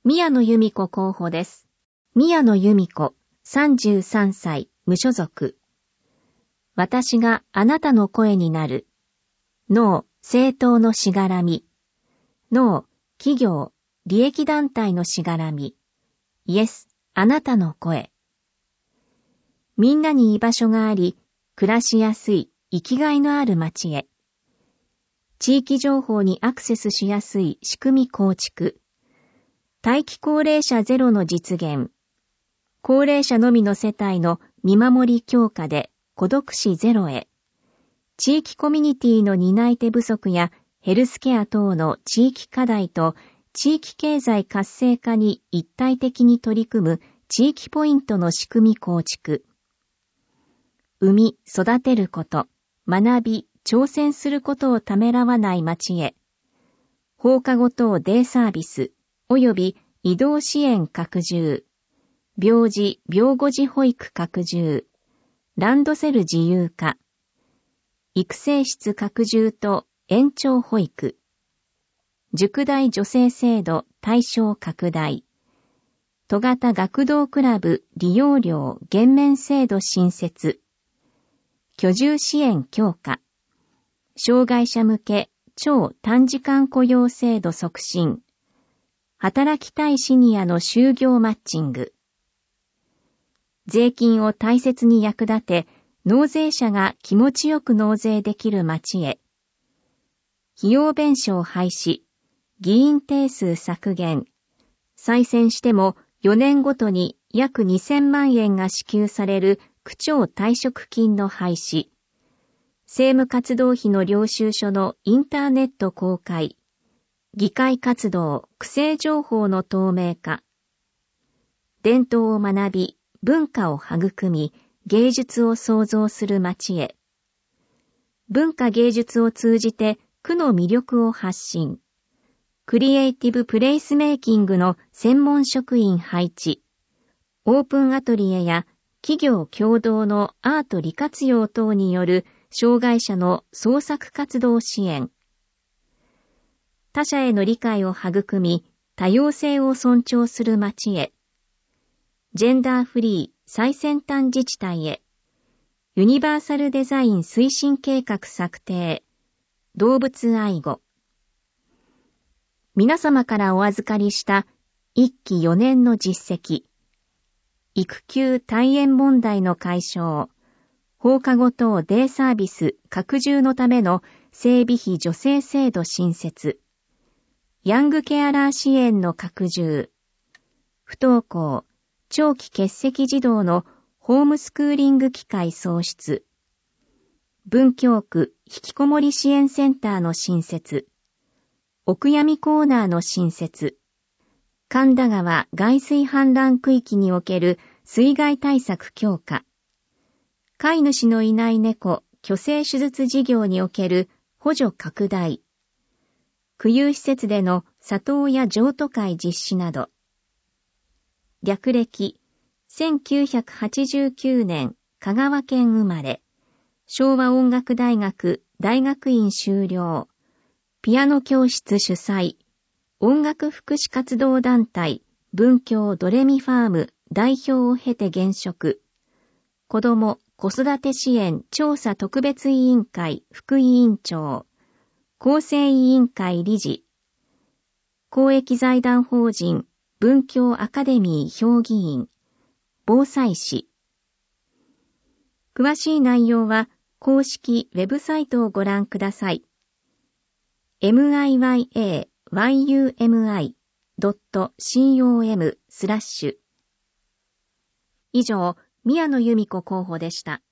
宮野由美子候補です。宮野由美子、33歳、無所属。私があなたの声になる。ノー、政党のしがらみ。ノー、企業、利益団体のしがらみ。イエス、あなたの声。みんなに居場所があり、暮らしやすい、生きがいのある街へ。地域情報にアクセスしやすい仕組み構築。待機高齢者ゼロの実現。高齢者のみの世帯の見守り強化で孤独死ゼロへ。地域コミュニティの担い手不足やヘルスケア等の地域課題と地域経済活性化に一体的に取り組む地域ポイントの仕組み構築。生み、育てること、学び、挑戦することをためらわない街へ。放課後等デイサービス、及び移動支援拡充。病児、病後児保育拡充。ランドセル自由化。育成室拡充と延長保育。塾大助成制度対象拡大。都型学童クラブ利用料減免制度新設。居住支援強化。障害者向け超短時間雇用制度促進。働きたいシニアの就業マッチング。税金を大切に役立て、納税者が気持ちよく納税できる街へ。費用弁償廃止。議員定数削減。再選しても4年ごとに約2000万円が支給される区長退職金の廃止。政務活動費の領収書のインターネット公開。議会活動、区政情報の透明化。伝統を学び、文化を育み、芸術を創造する街へ。文化芸術を通じて区の魅力を発信。クリエイティブプレイスメイキングの専門職員配置。オープンアトリエや企業共同のアート利活用等による障害者の創作活動支援。他者への理解を育み、多様性を尊重する街へ。ジェンダーフリー最先端自治体へ。ユニバーサルデザイン推進計画策定。動物愛護。皆様からお預かりした1期4年の実績。育休退園問題の解消。放課後等デイサービス拡充のための整備費助成制度新設。ヤングケアラー支援の拡充。不登校、長期欠席児童のホームスクーリング機会創出。文京区引きこもり支援センターの新設。お悔やみコーナーの新設。神田川外水氾濫区域における水害対策強化。飼い主のいない猫、去勢手術事業における補助拡大。区有施設での里親譲渡会実施など。略歴、1989年、香川県生まれ。昭和音楽大学大学院修了。ピアノ教室主催。音楽福祉活動団体、文教ドレミファーム代表を経て現職。子ども・子育て支援調査特別委員会副委員長。構成委員会理事。公益財団法人文教アカデミー評議員。防災士。詳しい内容は公式ウェブサイトをご覧ください。miyayumi.com/。以上、宮野由美子候補でした。